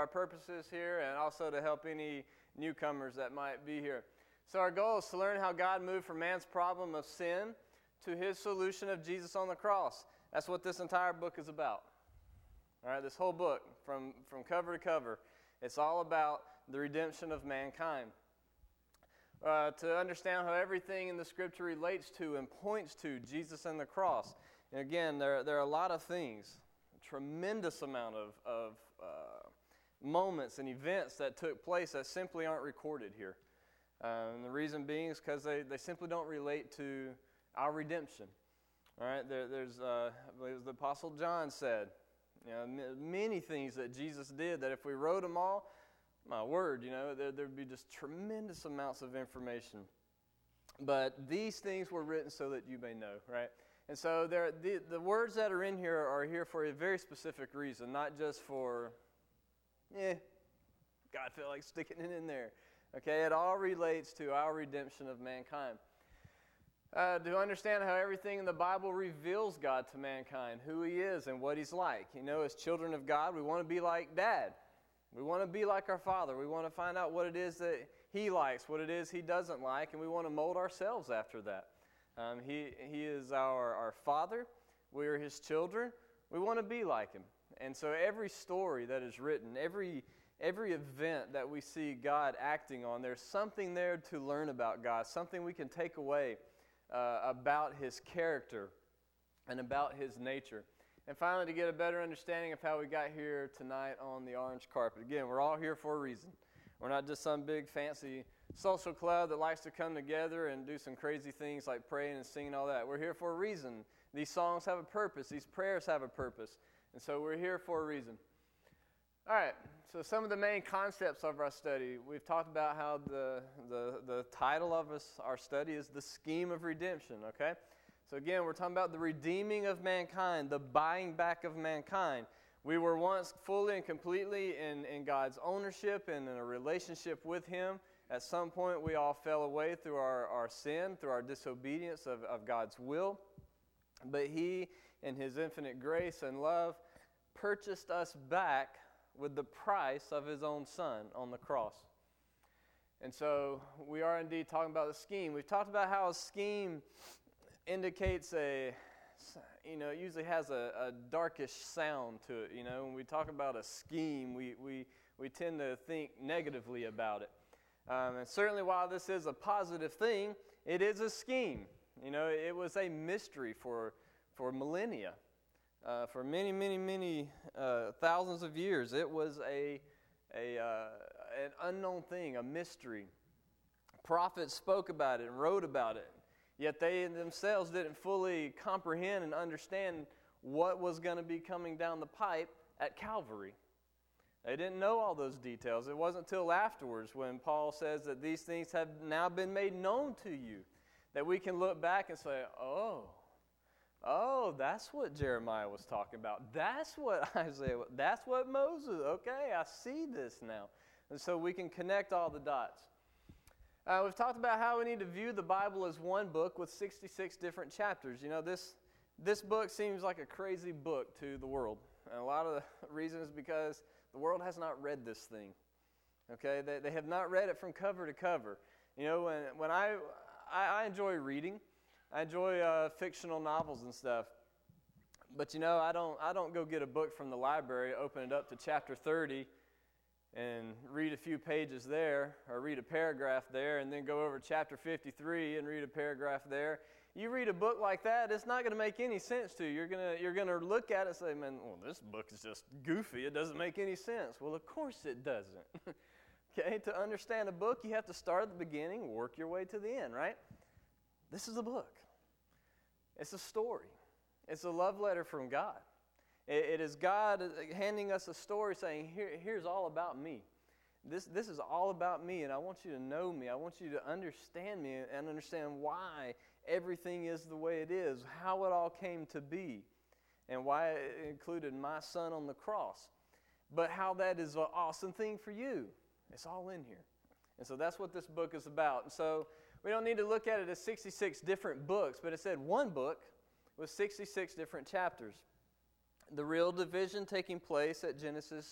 our purposes here and also to help any newcomers that might be here. So our goal is to learn how God moved from man's problem of sin to his solution of Jesus on the cross. That's what this entire book is about. All right, this whole book, from cover to cover, it's all about the redemption of mankind. To understand how everything in the Scripture relates to and points to Jesus and the cross. And again, there are a lot of things, a tremendous amount of moments and events that took place that simply aren't recorded here. And the reason being is because they simply don't relate to our redemption. All right, there's I believe it was the Apostle John said, many things that Jesus did that if we wrote them all, my word, there'd be just tremendous amounts of information. But these things were written so that you may know, right? And so the words that are in here are here for a very specific reason, not just for, God felt like sticking it in there. Okay, it all relates to our redemption of mankind. To understand how everything in the Bible reveals God to mankind, who He is and what He's like. As children of God, we want to be like Dad. We want to be like our Father. We want to find out what it is that He likes, what it is He doesn't like, and we want to mold ourselves after that. He is our Father. We are His children. We want to be like Him. And so every story that is written, every event that we see God acting on, there's something there to learn about God, something we can take away about His character and about His nature. And finally, to get a better understanding of how we got here tonight on the orange carpet. Again, we're all here for a reason. We're not just some big fancy social club that likes to come together and do some crazy things like praying and singing and all that. We're here for a reason. These songs have a purpose. These prayers have a purpose. And so we're here for a reason. All right, so some of the main concepts of our study. We've talked about how the title of our study is The Scheme of Redemption, okay? So again, we're talking about the redeeming of mankind, the buying back of mankind. We were once fully and completely in God's ownership and in a relationship with Him. At some point, we all fell away through our sin, through our disobedience of God's will. But He, in His infinite grace and love, purchased us back with the price of His own Son on the cross. And so we are indeed talking about the scheme. We've talked about how a scheme indicates it usually has a darkish sound to it. When we talk about a scheme, we tend to think negatively about it. And certainly while this is a positive thing, it is a scheme. It was a mystery for millennia. For many, many, many thousands of years, it was an unknown thing, a mystery. Prophets spoke about it and wrote about it, yet they themselves didn't fully comprehend and understand what was going to be coming down the pipe at Calvary. They didn't know all those details. It wasn't until afterwards when Paul says that these things have now been made known to you that we can look back and say, Oh, that's what Jeremiah was talking about. That's what Isaiah, that's what Moses, okay, I see this now. And so we can connect all the dots. We've talked about how we need to view the Bible as one book with 66 different chapters. This book seems like a crazy book to the world. And a lot of the reason is because the world has not read this thing. Okay, they have not read it from cover to cover. When I enjoy reading. I enjoy fictional novels and stuff, but I don't go get a book from the library, open it up to chapter 30, and read a few pages there, or read a paragraph there, and then go over to chapter 53 and read a paragraph there. You read a book like that, it's not going to make any sense to you. You're gonna look at it and say, "Man, well, this book is just goofy. It doesn't make any sense." Well, of course it doesn't. Okay, to understand a book, you have to start at the beginning, work your way to the end, right? This is a book. It's a story. It's a love letter from God. It is God handing us a story saying, here's all about me. This is all about me, and I want you to know me. I want you to understand me and understand why everything is the way it is, how it all came to be, and why it included my Son on the cross. But how that is an awesome thing for you. It's all in here. And so that's what this book is about. And so we don't need to look at it as 66 different books, but it said one book with 66 different chapters. The real division taking place at Genesis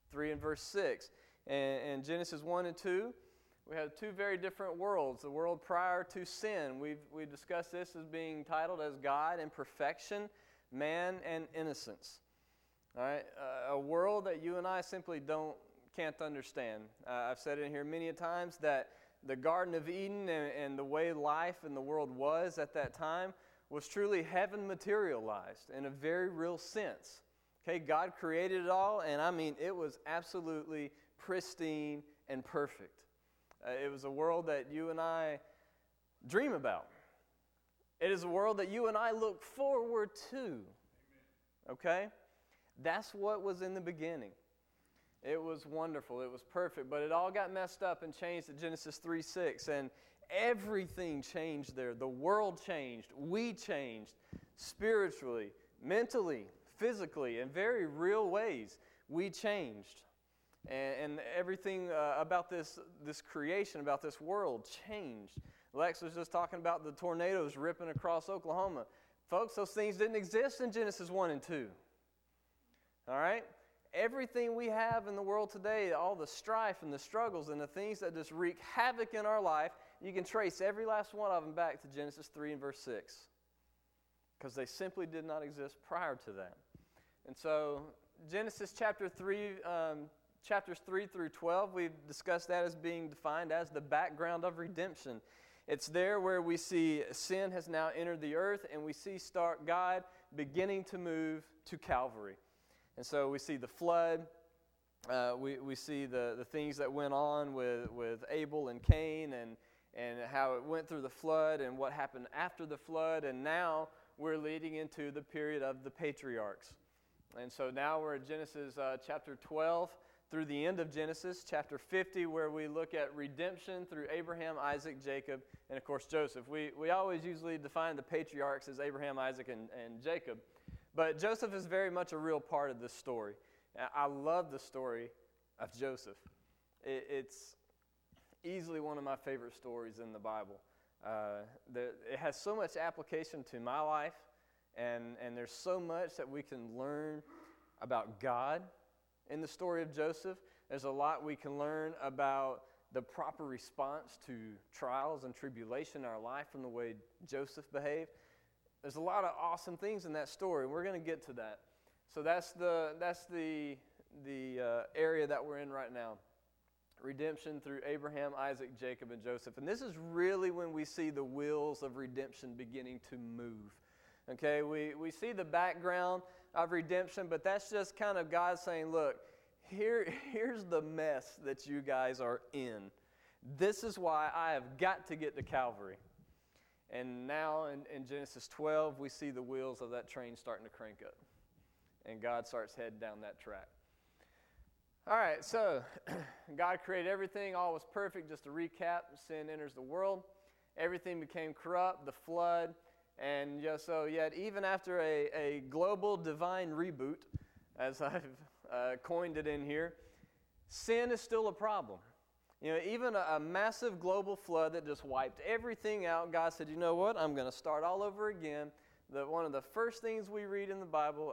3 and verse 6. And Genesis 1 and 2, we have two very different worlds. The world prior to sin, we discussed this as being titled as God and perfection, man and innocence. All right, a world that you and I simply can't understand. I've said it in here many times that the Garden of Eden and the way life in the world was at that time was truly heaven materialized in a very real sense. Okay, God created it all, and I mean, it was absolutely pristine and perfect. It was a world that you and I dream about. It is a world that you and I look forward to. Okay? That's what was in the beginning. It was wonderful. It was perfect. But it all got messed up and changed at Genesis 3:6. And everything changed there. The world changed. We changed spiritually, mentally, physically, in very real ways. We changed. And everything about this creation, about this world changed. Lex was just talking about the tornadoes ripping across Oklahoma. Folks, those things didn't exist in Genesis 1 and 2. All right? Everything we have in the world today, all the strife and the struggles and the things that just wreak havoc in our life, you can trace every last one of them back to Genesis 3 and verse 6. Because they simply did not exist prior to that. And so, Genesis chapter 3, chapters 3 through 12, we've discussed that as being defined as the background of redemption. It's there where we see sin has now entered the earth, and we see God beginning to move to Calvary. And so we see the flood, we see the things that went on with Abel and Cain, and how it went through the flood and what happened after the flood, and now we're leading into the period of the patriarchs. And so now we're at Genesis chapter 12 through the end of Genesis, chapter 50, where we look at redemption through Abraham, Isaac, Jacob, and of course Joseph. We always usually define the patriarchs as Abraham, Isaac, and Jacob. But Joseph is very much a real part of this story. I love the story of Joseph. It's easily one of my favorite stories in the Bible. It has so much application to my life, and there's so much that we can learn about God in the story of Joseph. There's a lot we can learn about the proper response to trials and tribulation in our life from the way Joseph behaved. There's a lot of awesome things in that story. We're going to get to that. So that's the area that we're in right now. Redemption through Abraham, Isaac, Jacob, and Joseph. And this is really when we see the wheels of redemption beginning to move. Okay, we see the background of redemption, but that's just kind of God saying, look, here's the mess that you guys are in. This is why I have got to get to Calvary. And now in Genesis 12, we see the wheels of that train starting to crank up. And God starts heading down that track. All right, so God created everything. All was perfect. Just to recap, sin enters the world. Everything became corrupt, the flood. And so yet even after a global divine reboot, as I've coined it in here, sin is still a problem. You know, even a massive global flood that just wiped everything out, God said, you know what, I'm going to start all over again. One of the first things we read in the Bible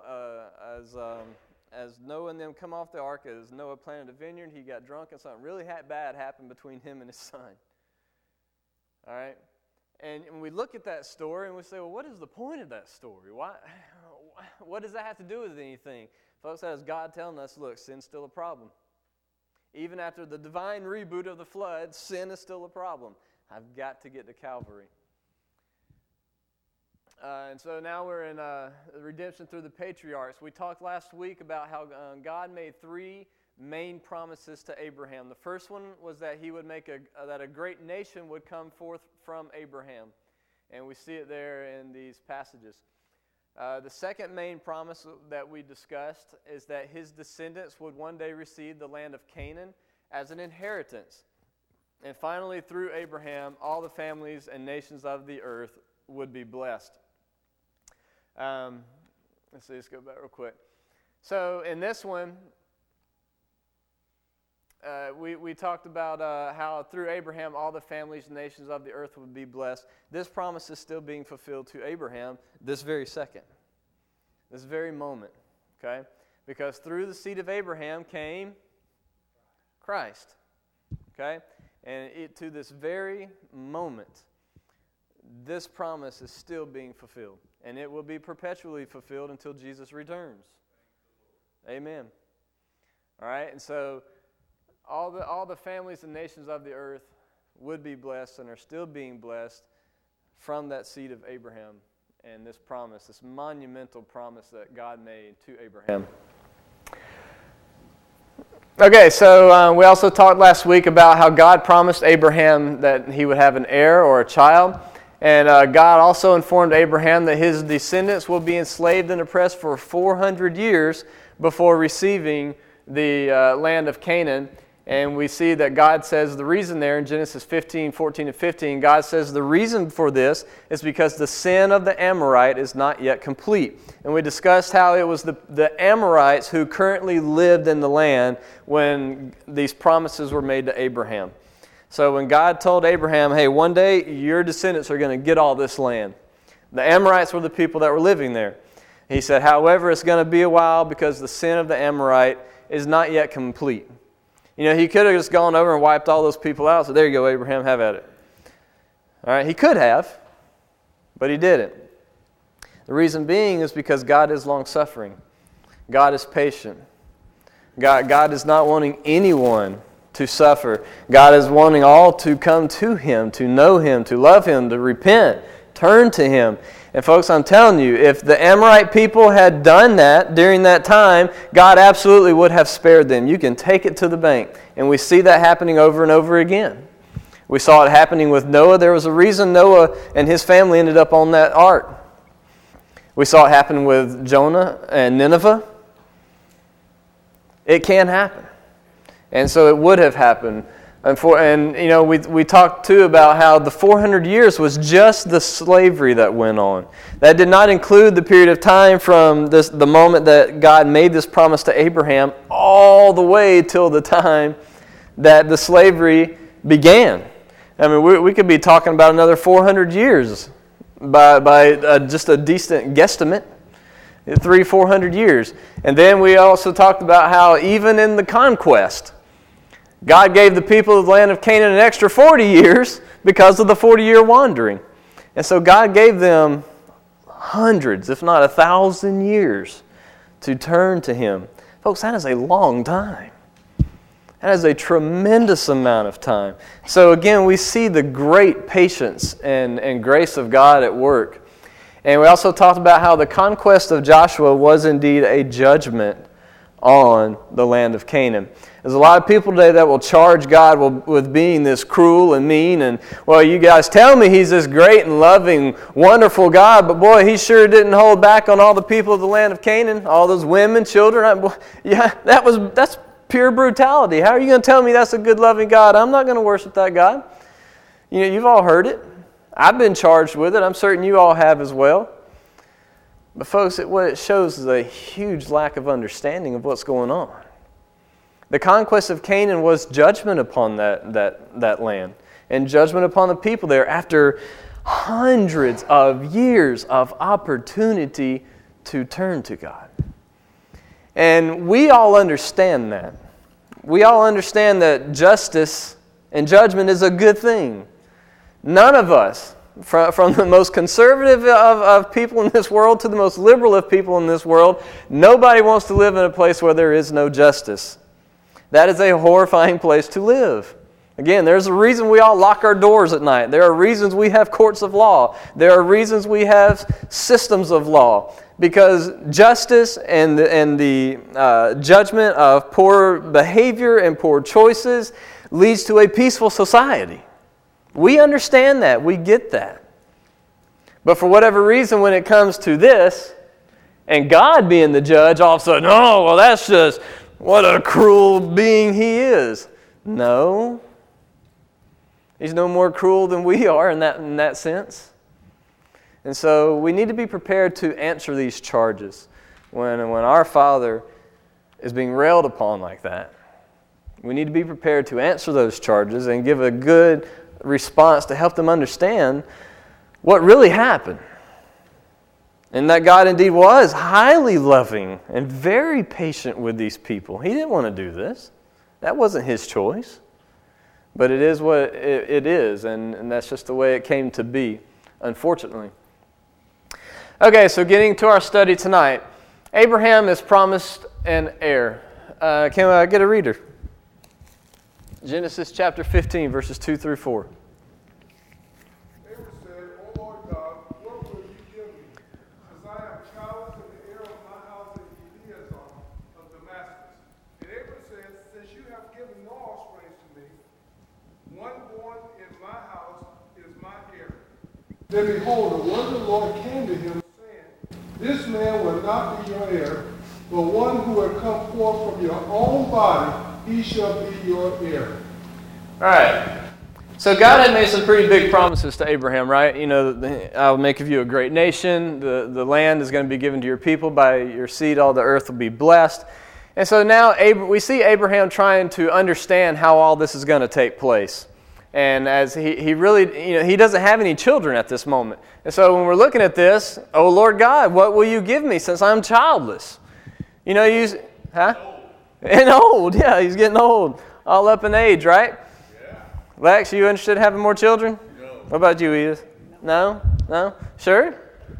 as Noah and them come off the ark is Noah planted a vineyard, he got drunk, and something really bad happened between him and his son. All right? And we look at that story and we say, well, what is the point of that story? What does that have to do with anything? Folks, that is God telling us, look, sin's still a problem. Even after the divine reboot of the flood, sin is still a problem. I've got to get to Calvary. And so now we're in redemption through the patriarchs. We talked last week about how God made three main promises to Abraham. The first one was that he would make that a great nation would come forth from Abraham. And we see it there in these passages. The second main promise that we discussed is that his descendants would one day receive the land of Canaan as an inheritance. And finally, through Abraham, all the families and nations of the earth would be blessed. Let's go back real quick. So in this one, we talked about how through Abraham all the families and nations of the earth would be blessed. This promise is still being fulfilled to Abraham this very second, this very moment, okay? Because through the seed of Abraham came Christ. Okay? And to this very moment, this promise is still being fulfilled. And it will be perpetually fulfilled until Jesus returns. Amen. All right? And so all the families and nations of the earth would be blessed and are still being blessed from that seed of Abraham and this promise, this monumental promise that God made to Abraham. Okay, so we also talked last week about how God promised Abraham that he would have an heir or a child. And God also informed Abraham that his descendants will be enslaved and oppressed for 400 years before receiving the land of Canaan. And we see that God says the reason there in Genesis 15, 14, and 15, God says the reason for this is because the sin of the Amorite is not yet complete. And we discussed how it was the Amorites who currently lived in the land when these promises were made to Abraham. So when God told Abraham, hey, one day your descendants are going to get all this land. The Amorites were the people that were living there. He said, however, it's going to be a while because the sin of the Amorite is not yet complete. You know, he could have just gone over and wiped all those people out. So there you go, Abraham, have at it. All right, he could have, but he didn't. The reason being is because God is long-suffering. God is patient. God is not wanting anyone to suffer. God is wanting all to come to Him, to know Him, to love Him, to repent, turn to Him. And folks, I'm telling you, if the Amorite people had done that during that time, God absolutely would have spared them. You can take it to the bank. And we see that happening over and over again. We saw it happening with Noah. There was a reason Noah and his family ended up on that ark. We saw it happen with Jonah and Nineveh. It can happen. And so it would have happened. And you know, we talked too about how the 400 years was just the slavery that went on. That did not include the period of time from the moment that God made this promise to Abraham all the way till the time that the slavery began. I mean, we could be talking about another 400 years by just a decent guesstimate. 300-400 years. And then we also talked about how even in the conquest, God gave the people of the land of Canaan an extra 40 years because of the 40-year wandering. And so God gave them hundreds, if not 1,000 years to turn to Him. Folks, that is a long time. That is a tremendous amount of time. So again, we see the great patience and grace of God at work. And we also talked about how the conquest of Joshua was indeed a judgment on the land of Canaan. There's a lot of people today that will charge God with being this cruel and mean and, well, you guys tell me He's this great and loving, wonderful God, but boy, He sure didn't hold back on all the people of the land of Canaan, all those women, children. That's pure brutality. How are you going to tell me that's a good, loving God? I'm not going to worship that God. You know, you've all heard it. I've been charged with it. I'm certain you all have as well. But folks, what it shows is a huge lack of understanding of what's going on. The conquest of Canaan was judgment upon that land and judgment upon the people there after hundreds of years of opportunity to turn to God. And we all understand that. We all understand that justice and judgment is a good thing. None of us, from the most conservative of people in this world to the most liberal of people in this world, nobody wants to live in a place where there is no justice. That is a horrifying place to live. Again, there's a reason we all lock our doors at night. There are reasons we have courts of law. There are reasons we have systems of law. Because justice and the judgment of poor behavior and poor choices leads to a peaceful society. We understand that. We get that. But for whatever reason, when it comes to this, and God being the judge, all of a sudden, oh, well, that's just, what a cruel being He is. No. He's no more cruel than we are in that sense. And so we need to be prepared to answer these charges. When our Father is being railed upon like that, we need to be prepared to answer those charges and give a good response to help them understand what really happened. And that God indeed was highly loving and very patient with these people. He didn't want to do this. That wasn't his choice. But it is what it is, and that's just the way it came to be, unfortunately. Okay, so getting to our study tonight. Abraham is promised an heir. Can I get a reader? Genesis chapter 15, verses 2 through 4. Abraham said, O Lord God, what will you give me? Since I am childless and the heir of my house is Eliezer of Damascus. And Abraham said, since you have given no offspring to me, one born in my house is my heir. Then behold, the word of the Lord came to him, saying, this man will not be your heir, but one who will come forth from your own body, he shall be your heir. All right. So God had made some pretty big promises to Abraham, right? You know, I'll make of you a great nation. The land is going to be given to your people. By your seed, all the earth will be blessed. And so now we see Abraham trying to understand how all this is going to take place. And as he really, he doesn't have any children at this moment. And so when we're looking at this, oh Lord God, what will you give me since I'm childless? And old, yeah, he's getting old. All up in age, right? Yeah. Lex, you interested in having more children? No. What about you, Edith? No? Sure?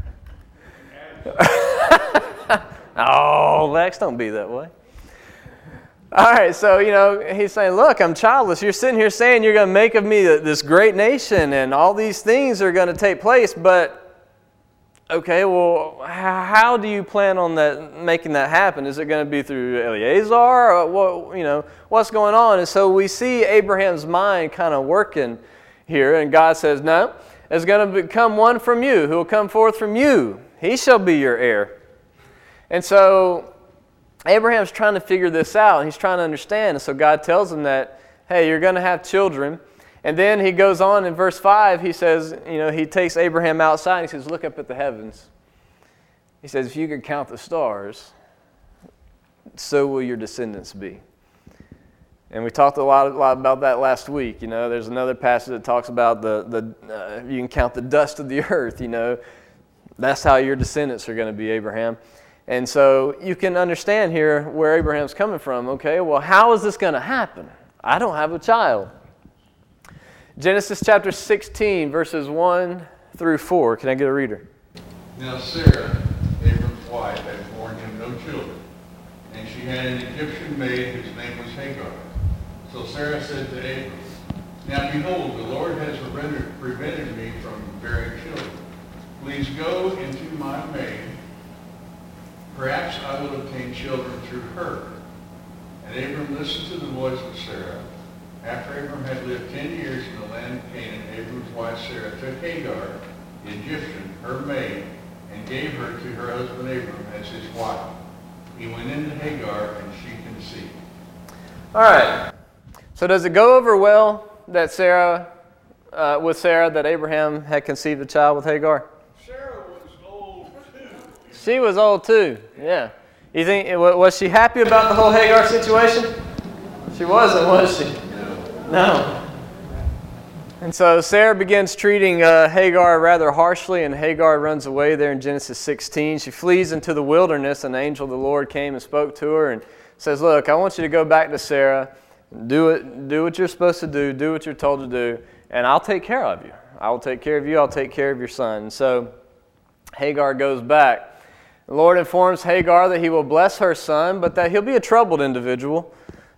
Oh, Lex, don't be that way. All right, so, he's saying, look, I'm childless. You're sitting here saying you're going to make of me this great nation and all these things are going to take place, but okay, well, how do you plan on making that happen? Is it going to be through Eliezer? Or what's going on? And so we see Abraham's mind kind of working here, and God says, no, there's going to become one from you who will come forth from you. He shall be your heir. And so Abraham's trying to figure this out, and he's trying to understand. And so God tells him that, hey, you're going to have children. And then he goes on in verse 5, he says, he takes Abraham outside and he says, look up at the heavens. He says, if you could count the stars, so will your descendants be. And we talked a lot about that last week. There's another passage that talks about you can count the dust of the earth, That's how your descendants are going to be, Abraham. And so you can understand here where Abraham's coming from. Okay, well, how is this going to happen? I don't have a child. Genesis chapter 16, verses 1 through 4. Can I get a reader? Now Sarah, Abram's wife, had borne him no children, and she had an Egyptian maid whose name was Hagar. So Sarah said to Abram, now behold, the Lord has prevented me from bearing children. Please go into my maid. Perhaps I will obtain children through her. And Abram listened to the voice of Sarah. After Abram had lived 10 years in the land of Canaan, Abram's wife Sarah took Hagar, the Egyptian, her maid, and gave her to her husband Abram as his wife. He went into Hagar, and she conceived. All right. So does it go over well that with Sarah, that Abraham had conceived a child with Hagar? Sarah was old too. She was old too. Yeah. You think was she happy about the whole Hagar situation? She wasn't, was she? No. And so Sarah begins treating Hagar rather harshly, and Hagar runs away there in Genesis 16. She flees into the wilderness, and the angel of the Lord came and spoke to her and says, look, I want you to go back to Sarah, do what you're supposed to do what you're told to do, and I'll take care of you. I will take care of you, I'll take care of your son. And so Hagar goes back. The Lord informs Hagar that he will bless her son, but that he'll be a troubled individual.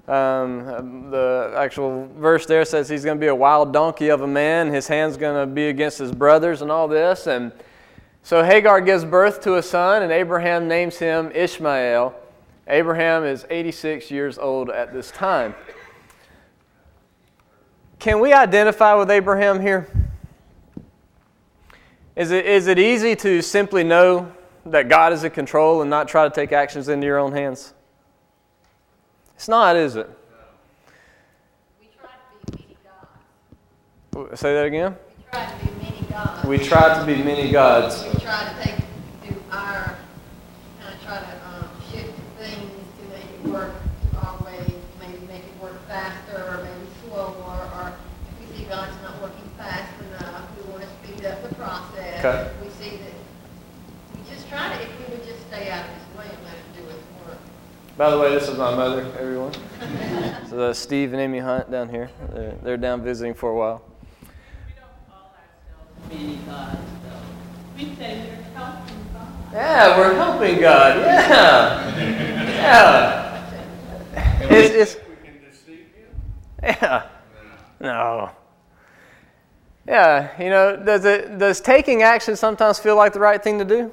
The actual verse there says he's going to be a wild donkey of a man. His hand's going to be against his brothers and all this. And so Hagar gives birth to a son, and Abraham names him Ishmael. Abraham is 86 years old at this time. Can we identify with Abraham here? Is it easy to simply know that God is in control and not try to take actions into your own hands? It's not, is it? We try to be many gods. Say that again? We try to be many gods. We try to be many gods. We try to try to shift things to make it work our way, maybe make it work faster or maybe slower, or if we see God's not working fast enough, we want to speed up the process. Okay. We see that we just try to, if we would just stay out of His way and let Him do His work. By the way, this is my mother, everyone. So Steve and Amy Hunt down here. They're down visiting for a while. We don't call ourselves many gods, though. We say we're helping God. Yeah, we're helping God. Yeah. Yeah. It's We can deceive him. yeah. No. Yeah, you know, does taking action sometimes feel like the right thing to do?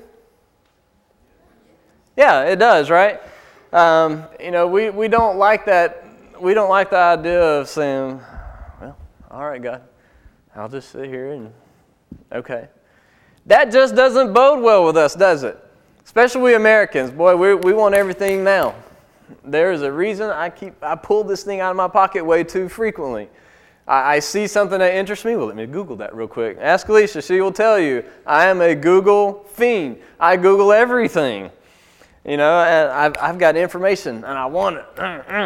Yeah, it does, right? You know, we don't like that. We don't like the idea of saying, well, all right, God, I'll just sit here and, okay. That just doesn't bode well with us, does it? Especially we Americans. Boy, we want everything now. There is a reason I pull this thing out of my pocket way too frequently. I see something that interests me. Well, let me Google that real quick. Ask Alicia. She will tell you, I am a Google fiend. I Google everything. You know, and I've got information, and I want it.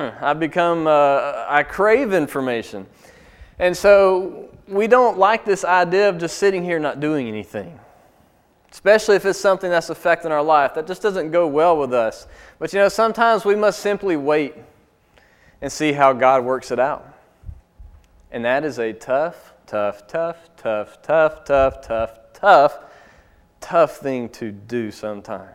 I crave information. And so we don't like this idea of just sitting here not doing anything, especially if it's something that's affecting our life. That just doesn't go well with us. But, you know, sometimes we must simply wait and see how God works it out. And that is a tough thing to do sometimes.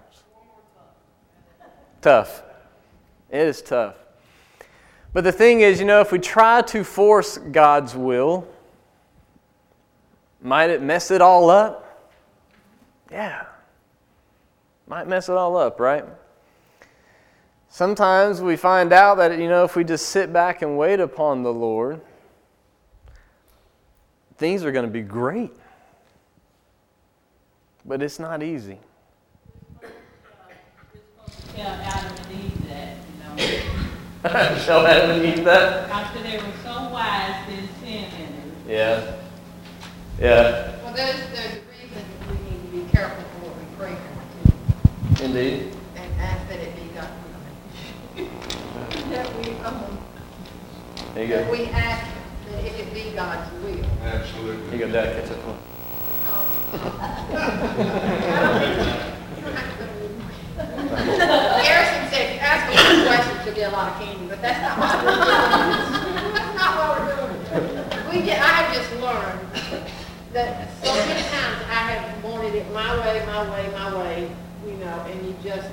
Tough. It is tough. But the thing is, you know, if we try to force God's will, might it mess it all up? Yeah. Might mess it all up, right? Sometimes we find out that, you know, if we just sit back and wait upon the Lord, things are going to be great. But it's not easy. Tell Adam and Eve that, you know. Tell Adam and Eve that? After they were so wise, didn't sin in it. Yeah. Yeah. Well, there's a reason we need to be careful for what we pray for, too. Indeed. And ask that it be God's will. There you go. That we ask that it be God's will. Absolutely. Here you go, Dad. Catch up. Come Harrison said, if you ask a lot of questions, you'll get a lot of candy, but that's not what we're doing. That's not what we're doing. I have just learned that so many times I have wanted it my way, you know, and you just,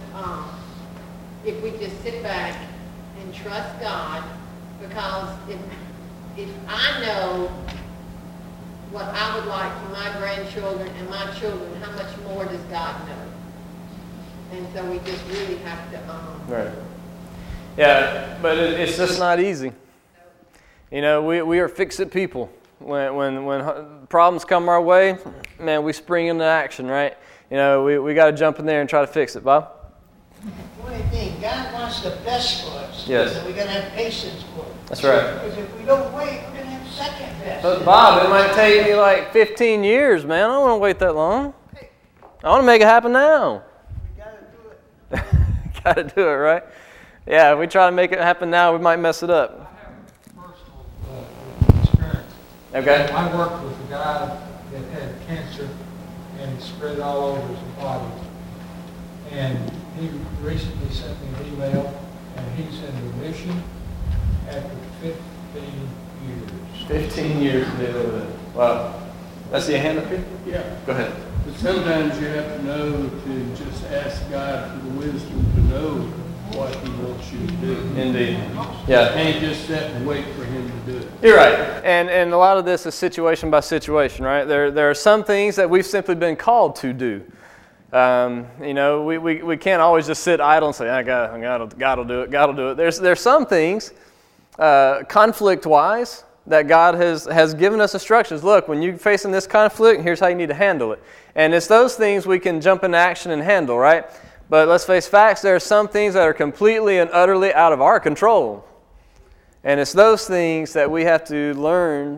if we just sit back and trust God, because if I know what I would like for my grandchildren and my children, how much more does God know? And so we just really have to... Right. Yeah, but it's just not easy. You know, we are fix-it people. When problems come our way, man, we spring into action, right? You know, we got to jump in there and try to fix it. Bob? One thing, God wants the best for us. Yes. So we got to have patience for it. That's right. Because if we don't wait, we're going to have second best. But Bob, it might take me like 15 years, man. I don't want to wait that long. I want to make it happen now. We got to do it. Got to do it, right? Yeah, if we try to make it happen now, we might mess it up. I have personal experience. Okay. I worked with a guy that had cancer and it spread all over his body. And he recently sent me an email, and he's in remission after 15 years. 15 years to deal with it. Wow. That's your hand up here? Yeah, Go ahead. but sometimes you have to know to just ask God for the wisdom to know what He wants you to do. Indeed. You Yeah. can't just sit and wait for Him to do it. You're right. And a lot of this is situation by situation, right? There are some things that we've simply been called to do. You know, we can't always just sit idle and say, God will do it, God will do it. There's some things, conflict-wise, that God has given us instructions. Look, when you're facing this conflict, here's how you need to handle it. And it's those things we can jump into action and handle, right? But let's face facts, there are some things that are completely and utterly out of our control. And it's those things that we have to learn.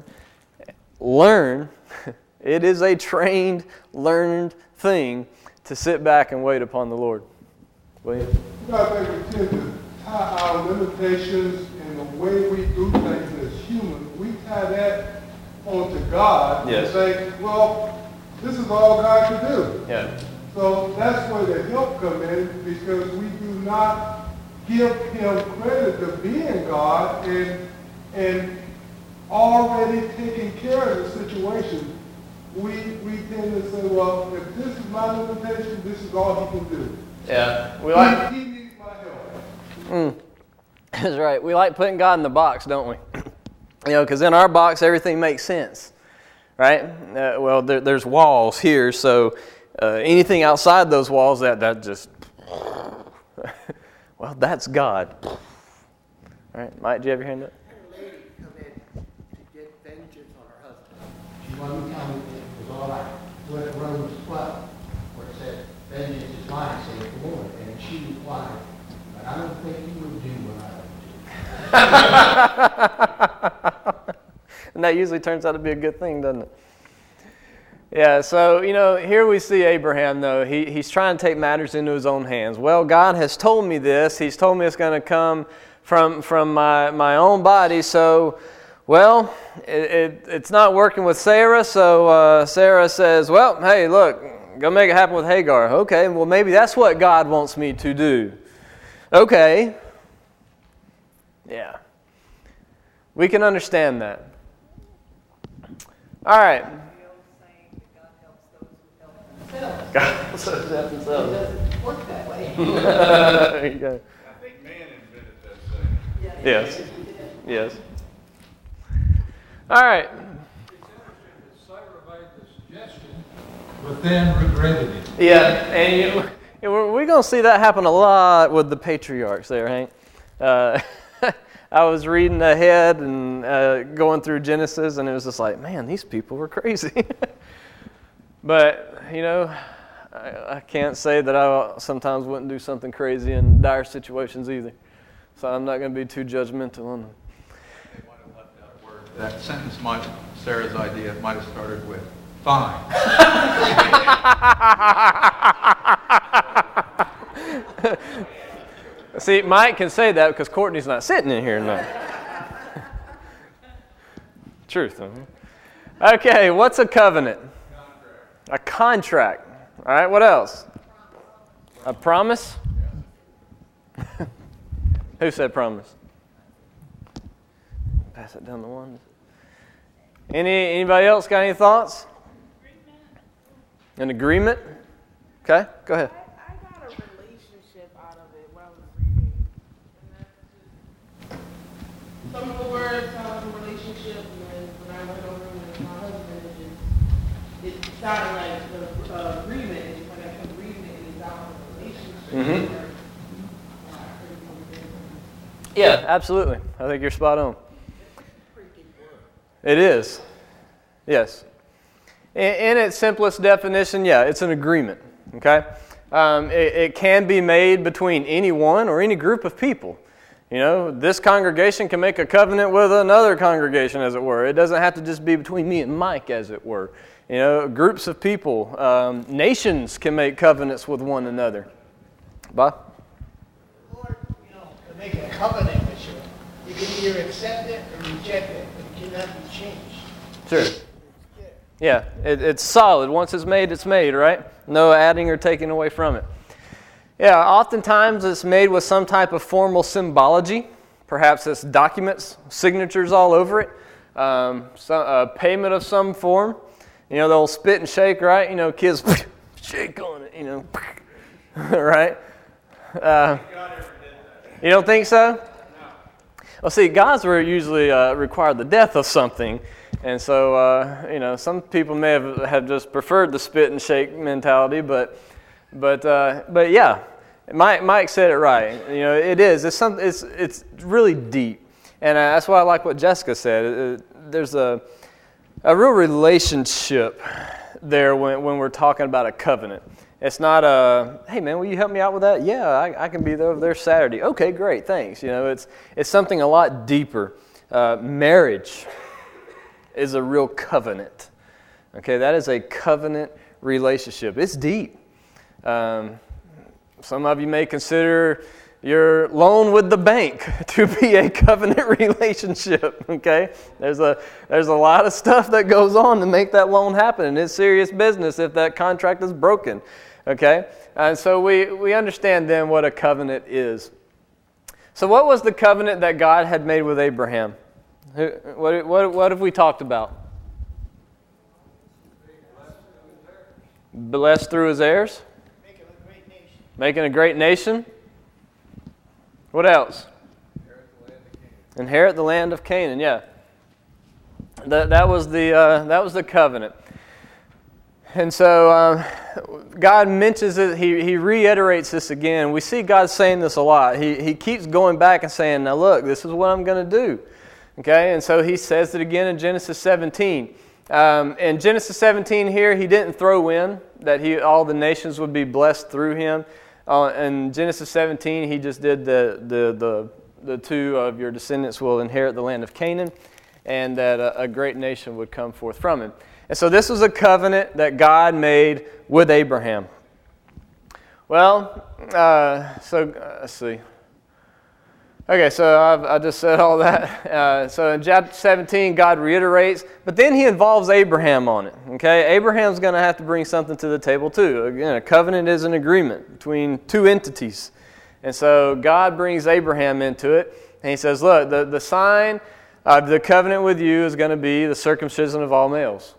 It is a trained, learned thing to sit back and wait upon the Lord. William? You know, I think we tend to tie our limitations and the way we do things as humans, we tie that onto God Yes. and think, well, this is all God can do. Yeah. So that's where the help come in, because we do not give him credit to being God and already taking care of the situation, we tend to say, well, if this is my limitation, this is all he can do. Yeah, He needs my help. That's right. We like putting God in the box, don't we? Because in our box, everything makes sense, right? Well, there's walls here, so anything outside those walls, that just, well, that's God. All right, Mike, do you have your hand up? A lady come in to get vengeance on her husband. She wanted to tell me it was all right. What Romans 12, where it said, vengeance is mine, saith the Lord. And she replied, but I don't think you would do what I would do. And that usually turns out to be a good thing, doesn't it? Yeah, so, here we see Abraham, though. He's trying to take matters into his own hands. Well, God has told me this. He's told me it's going to come from my own body. So, well, it's not working with Sarah. So Sarah says, well, hey, look, go make it happen with Hagar. Okay, well, maybe that's what God wants me to do. Okay. Yeah. We can understand that. All right. God helps those who help themselves. It doesn't work that way. There you go. I think man invented that saying. Yes. Yes. All right. It's interesting that Sarah made the suggestion, but then regretted it. Yeah, and we're going to see that happen a lot with the patriarchs there, Hank. I was reading ahead and going through Genesis, and it was just like, man, these people were crazy. But, I can't say that I sometimes wouldn't do something crazy in dire situations either. So I'm not going to be too judgmental on them. They might have left out a word. That sentence Sarah's idea might have started with, fine. See, Mike can say that because Courtney's not sitting in here tonight. Truth. Okay, what's a covenant? A contract. All right, what else? A promise? Who said promise? Pass it down the ones. Anybody else got any thoughts? An agreement? Okay, go ahead. I got a relationship out of it when I was reading. And that's just, some of the words sound like a relationship, and then when I went over with my husband, it sounded like the agreement. It's like an agreement is out of a relationship. Mm-hmm. Yeah, absolutely. I think you're spot on. It is. Yes. In its simplest definition, yeah, it's an agreement. Okay? It can be made between anyone or any group of people. This congregation can make a covenant with another congregation, as it were. It doesn't have to just be between me and Mike, as it were. Groups of people, nations can make covenants with one another. Bob? Lord, to make a covenant with you, you can either accept it or reject it, but it cannot be changed. Sure. Yeah, it's solid. Once it's made, right? No adding or taking away from it. Yeah, oftentimes it's made with some type of formal symbology. Perhaps it's documents, signatures all over it, a payment of some form. The old spit and shake, right? Kids shake on it, right? You don't think so? Well, see, God's were usually required the death of something. And so, some people may have just preferred the spit and shake mentality, but yeah, Mike said it right. It is. It's really deep, and that's why I like what Jessica said. There's a real relationship there when we're talking about a covenant. It's not hey man, will you help me out with that? Yeah, I can be over there Saturday. Okay, great, thanks. It's something a lot deeper. Marriage is a real covenant. Okay, that is a covenant relationship. It's deep. Some of you may consider your loan with the bank to be a covenant relationship. Okay, there's a lot of stuff that goes on to make that loan happen, and it's serious business if that contract is broken. Okay, and so we understand then what a covenant is. So what was the covenant that God had made with Abraham? What have we talked about? Blessed through his heirs? Making a great nation. What else? Inherit the land of Canaan. Yeah. That was the covenant. And so God mentions it. He reiterates this again. We see God saying this a lot. He keeps going back and saying, now look, this is what I'm going to do. Okay, and so he says it again in Genesis 17. In Genesis 17 here, he didn't throw in that all the nations would be blessed through him. In Genesis 17, he just did the two of your descendants will inherit the land of Canaan, and that a great nation would come forth from him. And so this was a covenant that God made with Abraham. Well, let's see. Okay, so I just said all that. So in chapter 17, God reiterates, but then he involves Abraham on it. Okay, Abraham's going to have to bring something to the table too. Again, a covenant is an agreement between two entities. And so God brings Abraham into it, and he says, look, the sign of the covenant with you is going to be the circumcision of all males.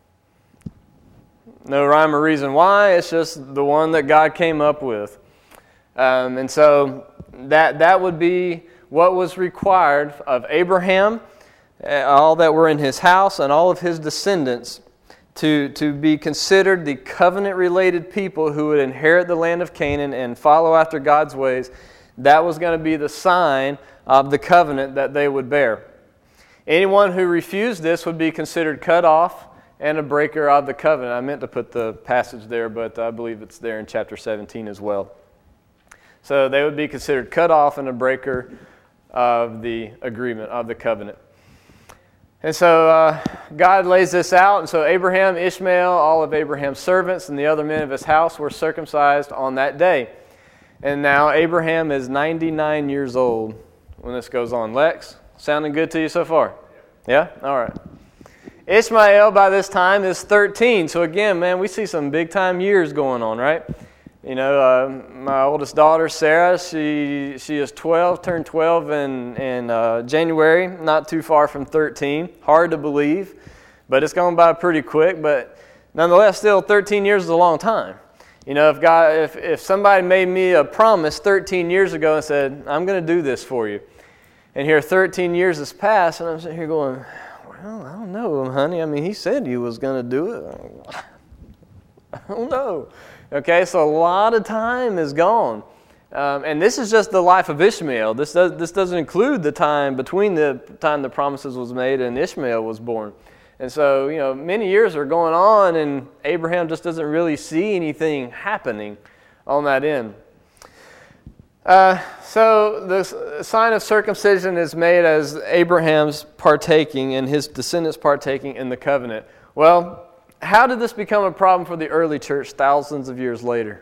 No rhyme or reason why, it's just the one that God came up with. And so that would be what was required of Abraham, all that were in his house, and all of his descendants to be considered the covenant-related people who would inherit the land of Canaan and follow after God's ways. That was going to be the sign of the covenant that they would bear. Anyone who refused this would be considered cut off and a breaker of the covenant. I meant to put the passage there, but I believe it's there in chapter 17 as well. So they would be considered cut off and a breaker of the agreement, of the covenant. And so God lays this out. And so Abraham, Ishmael, all of Abraham's servants, and the other men of his house were circumcised on that day. And now Abraham is 99 years old when this goes on. Lex, sounding good to you so far? Yeah? All right. Ishmael by this time is 13. So again, man, we see some big time years going on, right? You know, my oldest daughter, Sarah, she is 12, turned 12 in January, not too far from 13. Hard to believe, but it's going by pretty quick. But nonetheless, still 13 years is a long time. You know, if somebody made me a promise 13 years ago and said, I'm going to do this for you, and here 13 years has passed, and I'm sitting here going, well, I don't know, honey. I mean, he said he was going to do it. I don't know. Okay, so a lot of time is gone. And this is just the life of Ishmael. This doesn't include the time between the time the promises was made and Ishmael was born. And so, you know, many years are going on, and Abraham just doesn't really see anything happening on that end. So the sign of circumcision is made as Abraham's partaking and his descendants partaking in the covenant. Well, how did this become a problem for the early church thousands of years later?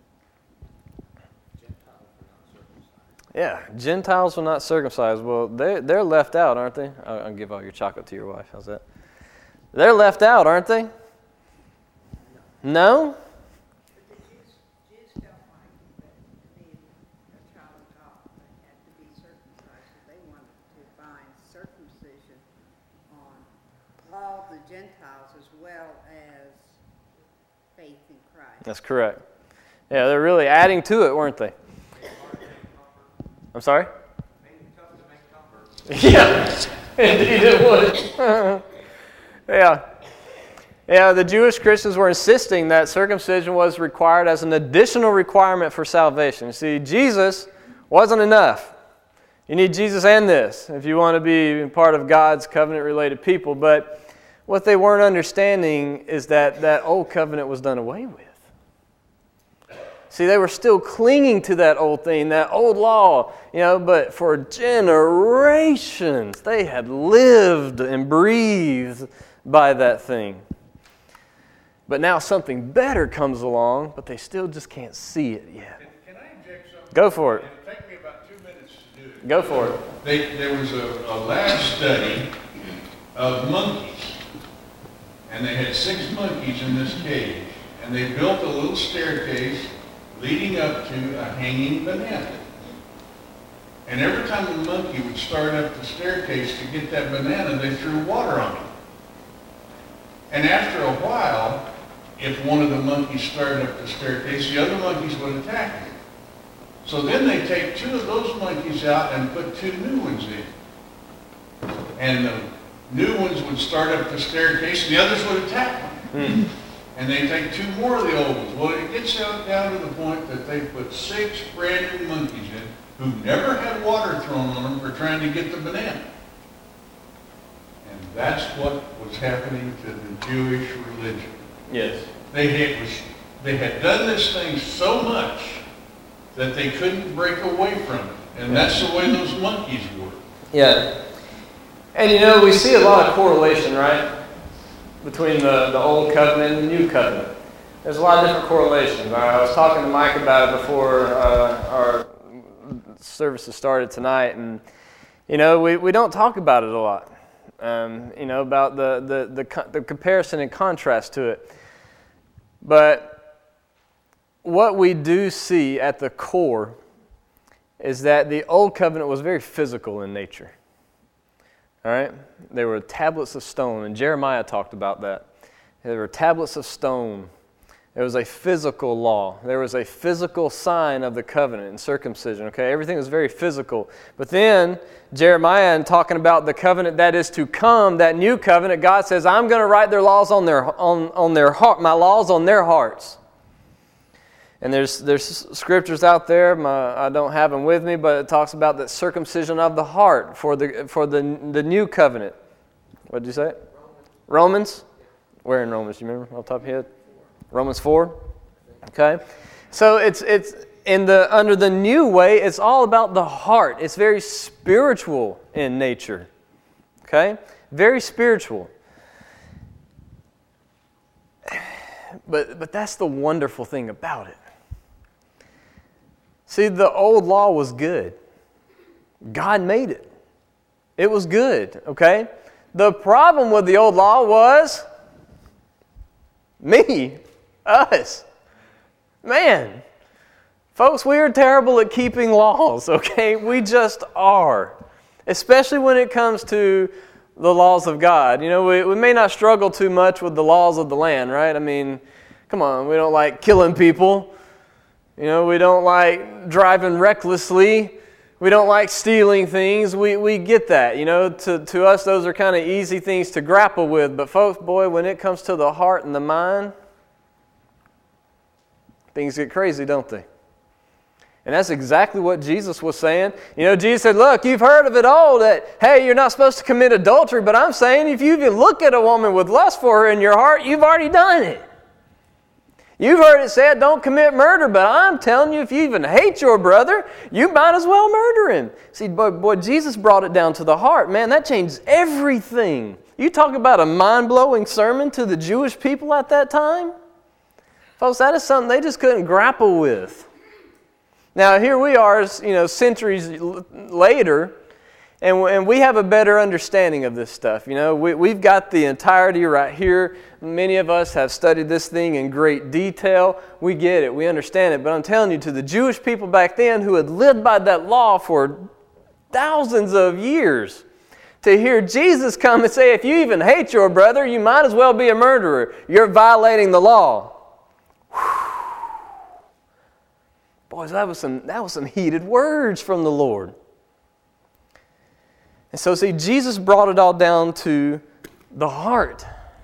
Yeah, Gentiles were not circumcised. Well, they're left out, aren't they? I'll give all your chocolate to your wife. How's that? They're left out, aren't they? No? Gentiles as well as faith in Christ. That's correct. Yeah, they're really adding to it, weren't they? I'm sorry? Yeah, indeed it would. Yeah, the Jewish Christians were insisting that circumcision was required as an additional requirement for salvation. See, Jesus wasn't enough. You need Jesus and this if you want to be part of God's covenant-related people, but what they weren't understanding is that old covenant was done away with. See, they were still clinging to that old thing, that old law, you know, but for generations they had lived and breathed by that thing. But now something better comes along, but they still just can't see it yet. Can I inject something? Go for it. It'll take me about 2 minutes to do it. Go for it. There was a lab study of monkeys. And they had 6 monkeys in this cage. And they built a little staircase leading up to a hanging banana. And every time the monkey would start up the staircase to get that banana, they threw water on it. And after a while, if one of the monkeys started up the staircase, the other monkeys would attack him. So then they take 2 of those monkeys out and put 2 new ones in. And the new ones would start up the staircase, and the others would attack them. And they take 2 more of the old ones. Well, it gets down to the point that they put 6 brand new monkeys in who never had water thrown on them for trying to get the banana. And that's what was happening to the Jewish religion. Yes. They had done this thing so much that they couldn't break away from it. And that's the way those monkeys were. Yeah. And you know, we see a lot of correlation, right? Between the Old Covenant and the New Covenant. There's a lot of different correlations. I was talking to Mike about it before our services started tonight, and you know, we don't talk about it a lot. You know, about the comparison and contrast to it. But what we do see at the core is that the Old Covenant was very physical in nature. All right? There were tablets of stone, and Jeremiah talked about that. There were tablets of stone. There was a physical law. There was a physical sign of the covenant and circumcision. Okay, everything was very physical. But then Jeremiah, in talking about the covenant that is to come, that new covenant, God says, "I'm going to write their laws on their heart, my laws on their hearts." And there's scriptures out there. I don't have them with me, but it talks about the circumcision of the heart for the new covenant. What did you say? Romans. Where in Romans? Do you remember off the top of your head? Romans 4. Okay. So it's under the new way. It's all about the heart. It's very spiritual in nature. Okay. Very spiritual. But that's the wonderful thing about it. See, the old law was good. God made it. It was good, okay? The problem with the old law was me, us. Man, folks, we are terrible at keeping laws, okay? We just are, especially when it comes to the laws of God. You know, we may not struggle too much with the laws of the land, right? I mean, come on, we don't like killing people. You know, we don't like driving recklessly. We don't like stealing things. We get that. You know, to us, those are kind of easy things to grapple with. But folks, boy, when it comes to the heart and the mind, things get crazy, don't they? And that's exactly what Jesus was saying. You know, Jesus said, look, you've heard of it all that, hey, you're not supposed to commit adultery. But I'm saying if you even look at a woman with lust for her in your heart, you've already done it. You've heard it said, don't commit murder, but I'm telling you, if you even hate your brother, you might as well murder him. See, boy, Jesus brought it down to the heart. Man, that changed everything. You talk about a mind-blowing sermon to the Jewish people at that time? Folks, that is something they just couldn't grapple with. Now, here we are, you know, centuries later, and we have a better understanding of this stuff. You know, we've got the entirety right here. Many of us have studied this thing in great detail. We get it. We understand it. But I'm telling you, to the Jewish people back then who had lived by that law for thousands of years, to hear Jesus come and say, if you even hate your brother, you might as well be a murderer. You're violating the law. Boys, that was some heated words from the Lord. And so, see, Jesus brought it all down to the heart.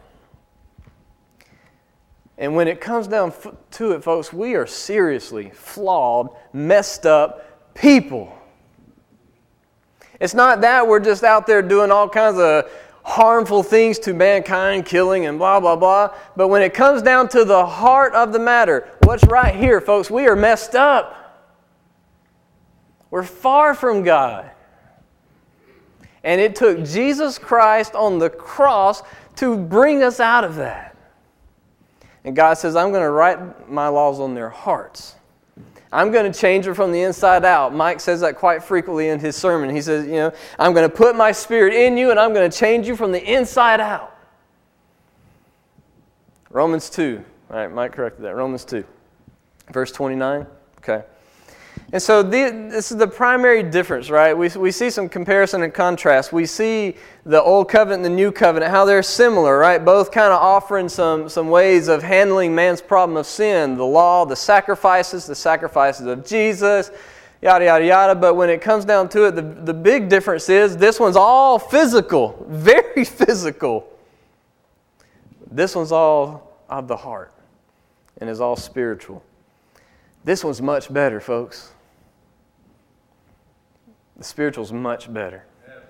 And when it comes down to it, folks, we are seriously flawed, messed up people. It's not that we're just out there doing all kinds of harmful things to mankind, killing and blah, blah, blah. But when it comes down to the heart of the matter, what's right here, folks, we are messed up. We're far from God. And it took Jesus Christ on the cross to bring us out of that. And God says, I'm going to write my laws on their hearts. I'm going to change it from the inside out. Mike says that quite frequently in his sermon. He says, you know, I'm going to put my spirit in you and I'm going to change you from the inside out. Romans 2. All right, Mike corrected that. Romans 2. Verse 29. Okay. And so this is the primary difference, right? We see some comparison and contrast. We see the Old Covenant and the New Covenant, how they're similar, right? Both kind of offering some ways of handling man's problem of sin. The law, the sacrifices of Jesus, yada, yada, yada. But when it comes down to it, the big difference is this one's all physical, very physical. This one's all of the heart and is all spiritual. This one's much better, folks. The spiritual's much better.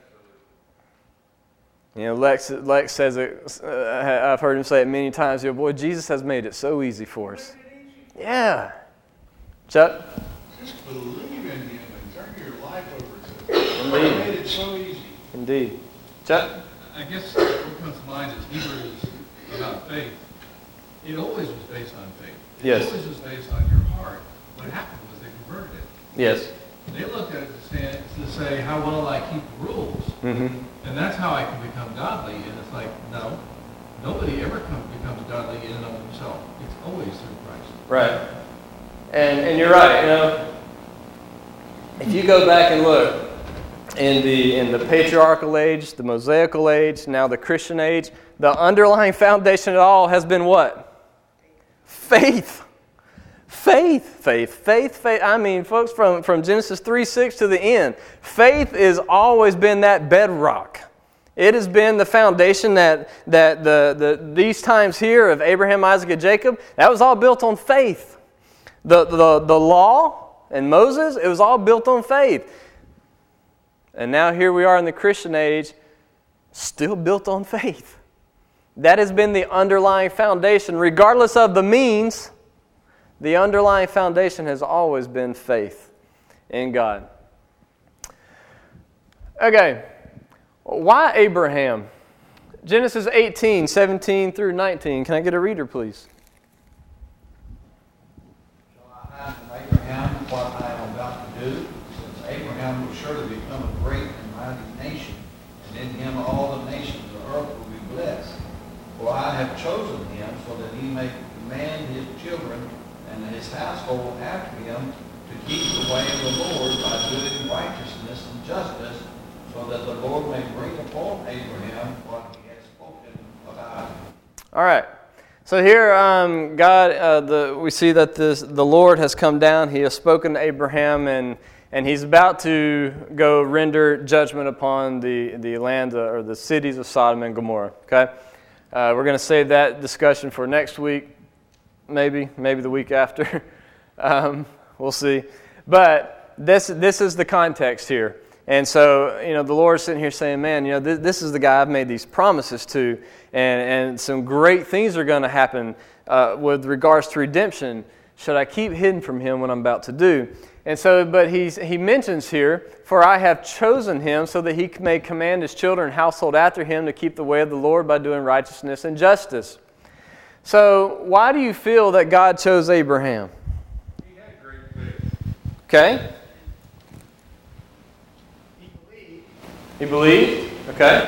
You know, Lex says it, I've heard him say it many times, boy, Jesus has made it so easy for us. Yeah. Chuck? Just believe in Him and turn your life over to Him. Indeed. He made it so easy. Indeed. Chuck? I guess what comes to mind is Hebrews about faith. It always was based on faith. Yes. It always was based on your heart. What happened was they converted it. Yes. They looked at it to say, how well I keep the rules. Mm-hmm. And that's how I can become godly. And it's like, no, nobody ever becomes godly in and of himself. It's always through Christ. Right. And you're right, you know. If you go back and look in the patriarchal age, the Mosaical age, now the Christian age, the underlying foundation of it all has been what? Faith. Faith. I mean, folks, from Genesis 3:6 to the end, faith has always been that bedrock. It has been the foundation that these times here of Abraham, Isaac, and Jacob, that was all built on faith. The law and Moses, it was all built on faith. And now here we are in the Christian age, still built on faith. That has been the underlying foundation. Regardless of the means, the underlying foundation has always been faith in God. Okay, why Abraham? Genesis 18, 17 through 19. Can I get a reader, please? Shall I hide from Abraham what I am about to do? Since Abraham will surely become a great and mighty nation, and in him all the nations of the earth will be blessed. For I have chosen him so that he may command his children and his household after him to keep the way of the Lord by doing righteousness and justice, so that the Lord may bring upon Abraham what he has spoken about him. All right. So here, God, we see that the Lord has come down. He has spoken to Abraham, and he's about to go render judgment upon the land or the cities of Sodom and Gomorrah. Okay, we're going to save that discussion for next week. Maybe the week after. We'll see. But this is the context here. And so, you know, the Lord's sitting here saying, man, you know, this is the guy I've made these promises to, and some great things are going to happen with regards to redemption. Should I keep hidden from him what I'm about to do? And so, but he mentions here, for I have chosen him so that he may command his children and household after him to keep the way of the Lord by doing righteousness and justice. So, why do you feel that God chose Abraham? He had great faith. Okay. He believed. He believed? Okay.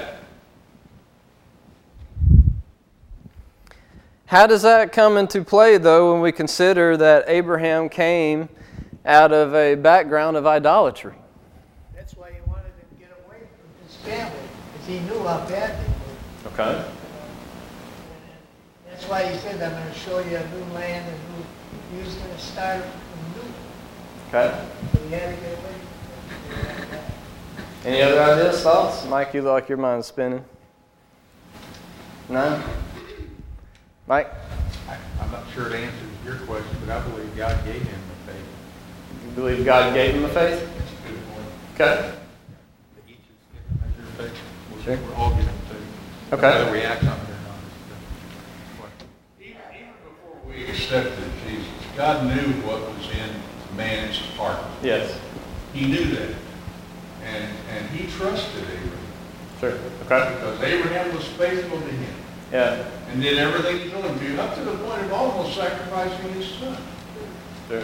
How does that come into play, though, when we consider that Abraham came out of a background of idolatry? That's why he wanted to get away from his family, because he knew how bad they were. Okay. That's why he said, I'm going to show you a new land, and he was going to start from new. Okay. So he had to get away from that. Any other ideas, thoughts? Mike, you look like your mind's spinning. None? Mike? I'm not sure it answers your question, but I believe God gave him the faith. You believe God gave him the faith? That's a good point. Okay. Each is given a measure of faith. Sure. We're all given faith. Okay. Whether we act on it or not. Even before we accepted Jesus, God knew what was in man's heart. Yes. He knew that. And he trusted Abraham. Sure. Okay. Because Abraham was faithful to him. Yeah. And did everything he told him to do, up to the point of almost sacrificing his son. Sure.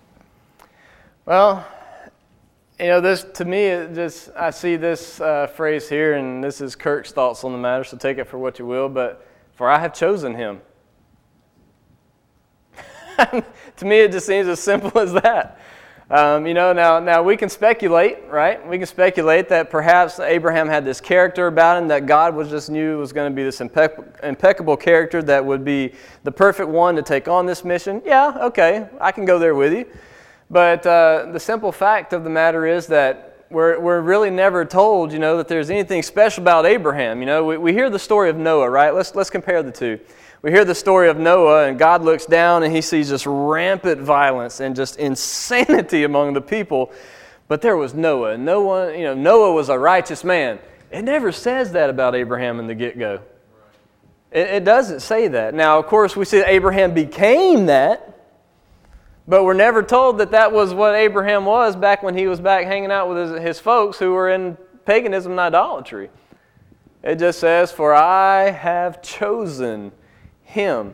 Well, you know, this to me, I see this phrase here, and this is Kirk's thoughts on the matter, so take it for what you will, but for I have chosen him. To me, it just seems as simple as that. Now we can speculate, right? We can speculate that perhaps Abraham had this character about him that God just knew was going to be this impeccable character that would be the perfect one to take on this mission. Yeah, okay, I can go there with you. But the simple fact of the matter is that we're really never told, that there's anything special about Abraham. We hear the story of Noah, right? Let's compare the two. We hear the story of Noah, and God looks down and he sees just rampant violence and just insanity among the people. But there was Noah. Noah was a righteous man. It never says that about Abraham in the get-go. It doesn't say that. Now, of course, we see that Abraham became that, but we're never told that that was what Abraham was back when he was back hanging out with his folks who were in paganism and idolatry. It just says, "For I have chosen him."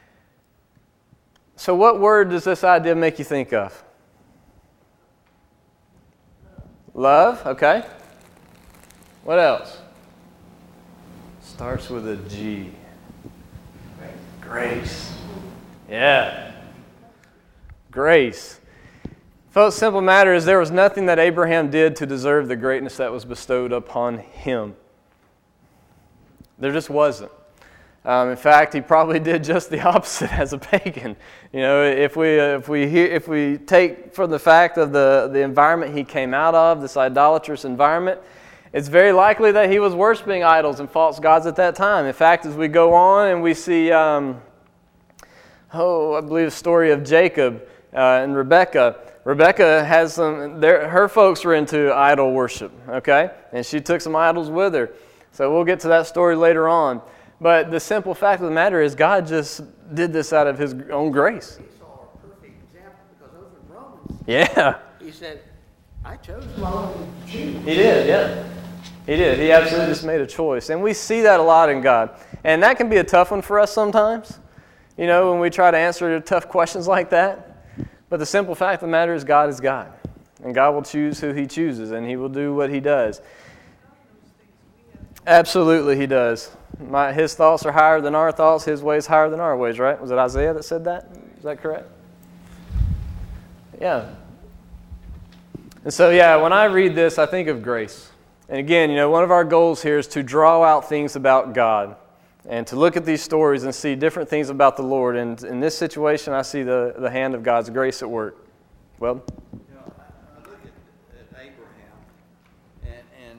So what word does this idea make you think of? Love, okay. What else? Starts with a G. Grace. Yeah. Grace. Folks, simple matter is there was nothing that Abraham did to deserve the greatness that was bestowed upon him. There just wasn't. In fact, he probably did just the opposite as a pagan. If we take from the fact of the environment he came out of, this idolatrous environment, it's very likely that he was worshiping idols and false gods at that time. In fact, as we go on and we see, I believe the story of Jacob and Rebekah. Rebekah has her folks were into idol worship, okay? And she took some idols with her. So we'll get to that story later on. But the simple fact of the matter is God just did this out of his own grace. He saw a perfect example because over in Romans, yeah. he said, I chose my own Jew. He did, yeah. He did. He absolutely just made a choice. And we see that a lot in God. And that can be a tough one for us sometimes, when we try to answer tough questions like that. But the simple fact of the matter is God is God. And God will choose who he chooses, and he will do what he does. Absolutely, he does. His thoughts are higher than our thoughts. His ways higher than our ways, right? Was it Isaiah that said that? Is that correct? Yeah. And so, when I read this, I think of grace. And again, one of our goals here is to draw out things about God and to look at these stories and see different things about the Lord. And in this situation, I see the hand of God's grace at work. Well? I look at Abraham, and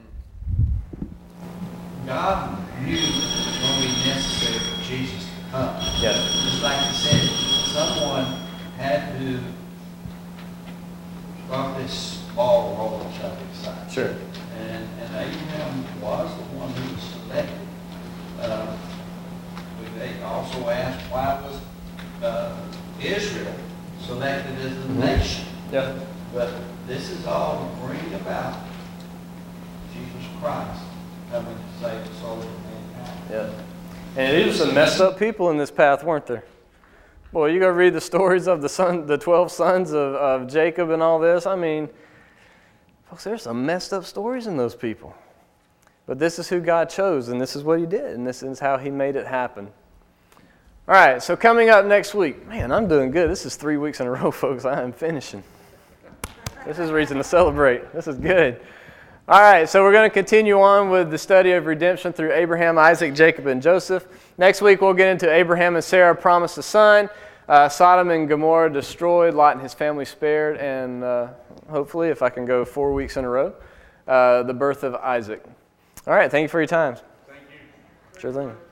God knew it was going to be necessary for Jesus to come. Yeah. Just like he said, someone had to start this ball rolling, shall we say. Sure. And Abraham was the one who was selected. They also asked why was Israel selected as a nation. Yeah. But this is all to bring about Jesus Christ coming to save the souls of mankind. Yeah. And there were some messed up people in this path, weren't there? Boy, you go read the stories of the 12 sons of Jacob and all this. I mean, folks, there's some messed up stories in those people. But this is who God chose, and this is what he did, and this is how he made it happen. All right, so coming up next week, man, I'm doing good. This is 3 weeks in a row, folks. I am finishing. This is reason to celebrate. This is good. All right, so we're going to continue on with the study of redemption through Abraham, Isaac, Jacob, and Joseph. Next week, we'll get into Abraham and Sarah promised a son, Sodom and Gomorrah destroyed, Lot and his family spared, and hopefully, if I can go 4 weeks in a row, the birth of Isaac. All right, thank you for your time. Thank you. Sure thing.